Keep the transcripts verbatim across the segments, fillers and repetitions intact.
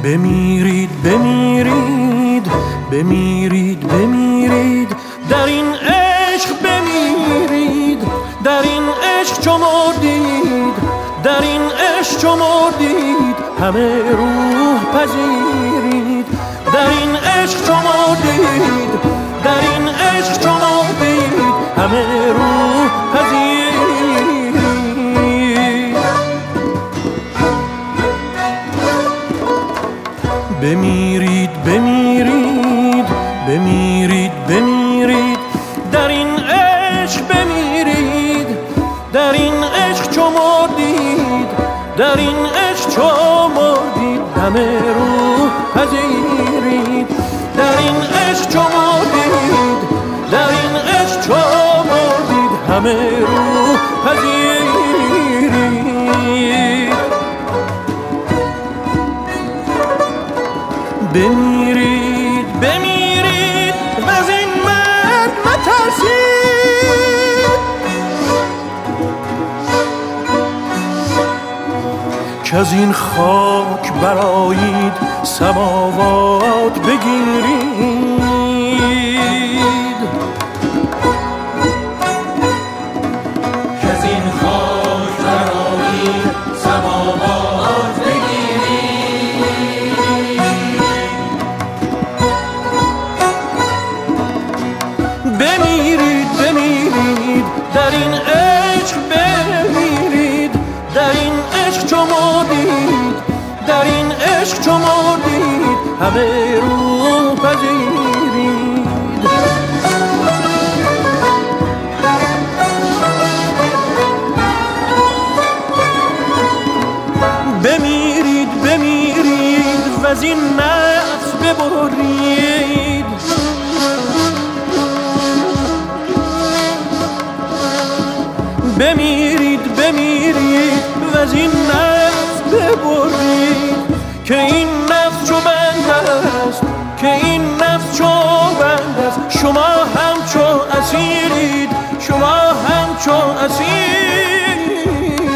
بمیرید بمیرید بمیرید بمیرید در این عشق بمیرید، در این عشق چو مردید، در این عشق چو مردید همه روح پذیرید، در این عشق چو مردید، در این عشق چو مردید همه روح پذیرید. بمیرید بمیرید بمیرید بمیرید در این عشق بمیرید، در این عشق چو مردید، در این عشق چو مردید همه روح پذیرید، در این عشق چو مردید، در این عشق چو مردید همه روح پذیرید. بمیرید بمیرید وز این مرد مترسید که از این خاک برآیید سماوات بگیرید، که از این خاک برآیید سماوات بگیرید. بمیرید بمیرید در این عشق بمیرید، در این عشق چو مردید، در این عشق چو مردید همه روح پذیرید. بمیرید بمیرید وز این نفس ببرید، بمیرید بمیرید وز این نفس ببرید که این نفس چو بند است، که این نفس چو بند است شما هم چو اسیرید، شما هم چو اسیرید.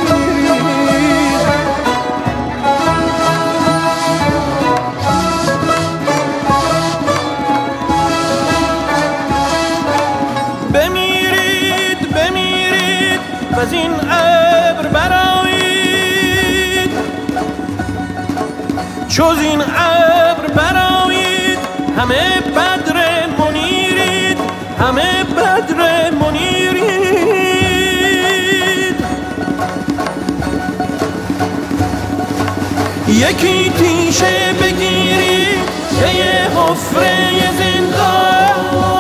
بمیرید بمیرید وز این ابر برآیید، چوز این ابر برآیید همه بدر منیرید، همه بدر منیرید. یکی تیشه بگیرید به یه حفره زندان،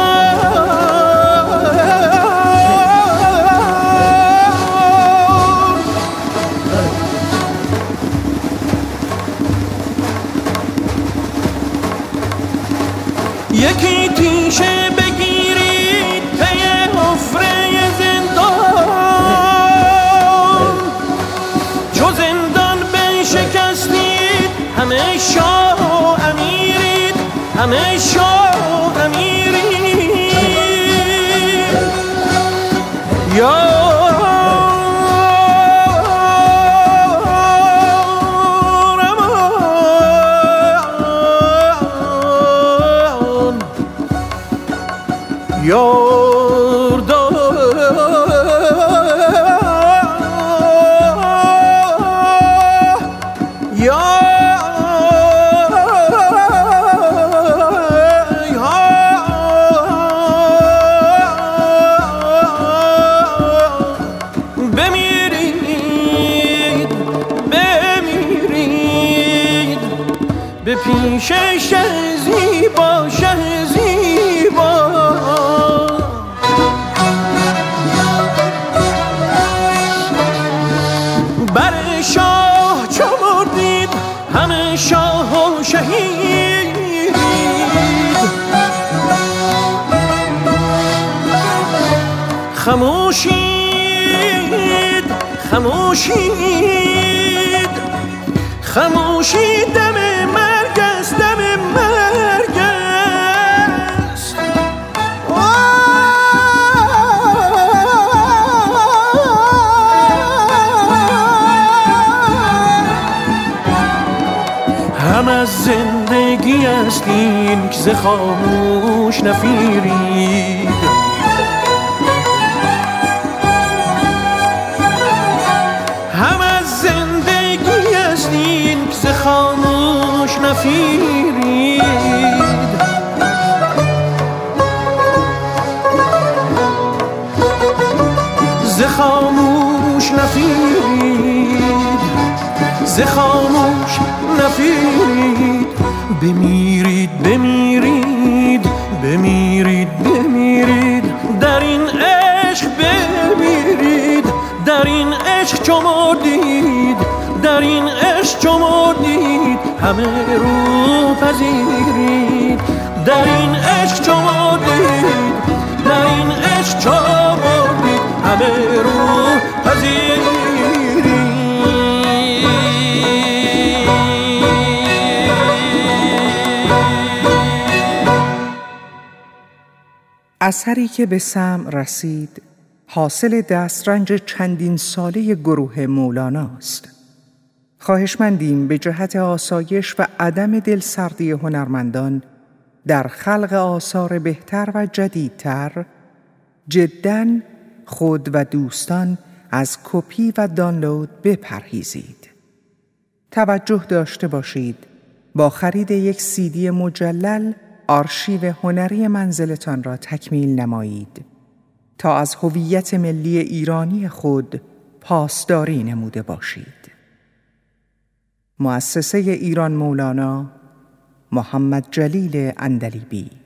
یکی تیشه بگیرید پی حفره زندان، چو زندان بشکستید همه شاه و امیرید، همه شاه و امیرید. یا یاردان یا بمیرید بمیرید به پیش شه زیبا، شه زیبا. بر شاه چو مردید همه شاه و شهید، خموشید خموشید خموشید دم مرگ است، دم مرگ است. همه از زندگی است این که ز خاموش نفیرید. هم از زندگی است این که ز خاموش نفیرید. ز خاموش نفیرید، ز خاموش نفیرید. بمیرید بمیرید بمیرید بمیرید، در این عشق بمیرید، در این عشق چو مردید، در این عشق چو مردید همه رو پذیرید. در این عشق چو مردید، در این عشق چو مردید همه رو پذیرید. اثری که به سمع رسید حاصل دسترنج چندین ساله گروه مولاناست. خواهشمندیم به جهت آسایش و عدم دلسردی هنرمندان در خلق آثار بهتر و جدیدتر جداً خود و دوستان از کپی و دانلود بپرهیزید. توجه داشته باشید با خرید یک سیدی مجلل آرشیو هنری منزلتان را تکمیل نمایید تا از هویت ملی ایرانی خود پاسداری نموده باشید. مؤسسه ایران مولانا، محمد جلیل عندلیبی.